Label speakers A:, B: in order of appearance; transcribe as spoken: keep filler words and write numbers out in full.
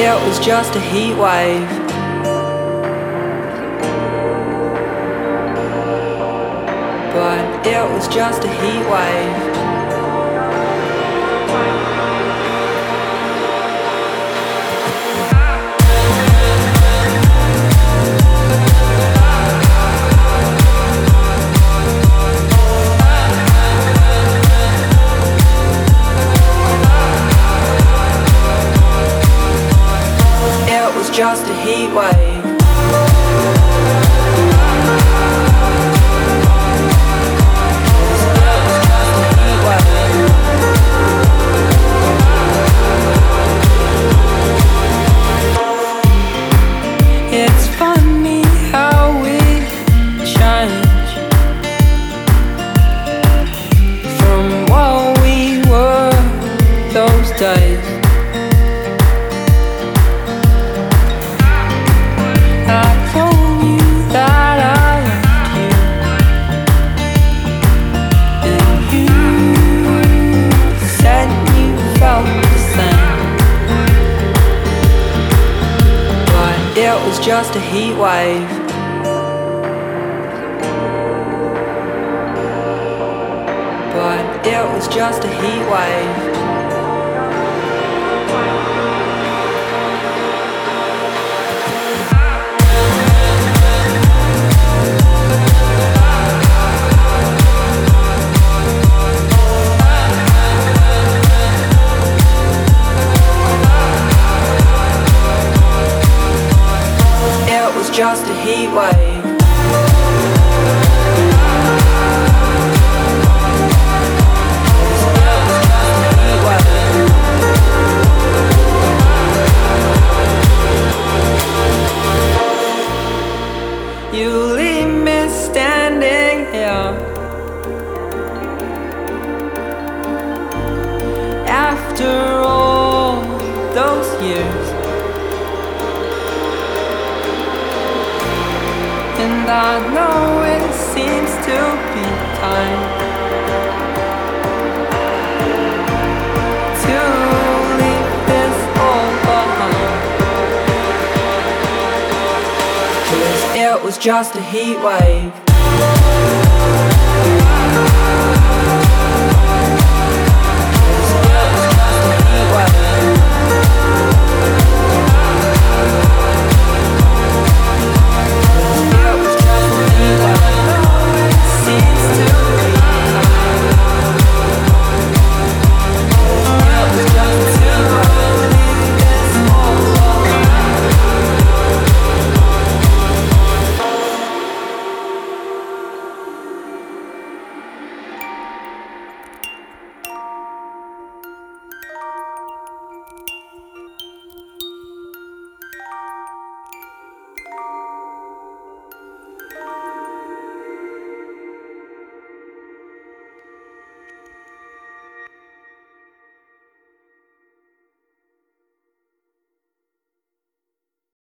A: it was just a heat wave. But it was just a heat wave. It was just a heat wave. It's funny how we change from what we were those days. I told you that I loved you, and you said you felt the same. But it was just a heat wave. But it was just a heat wave. It was just a heat wave. You leave me standing here after all those years, and I know it seems to be time to leave this all behind. 'Cause it was just a heat wave.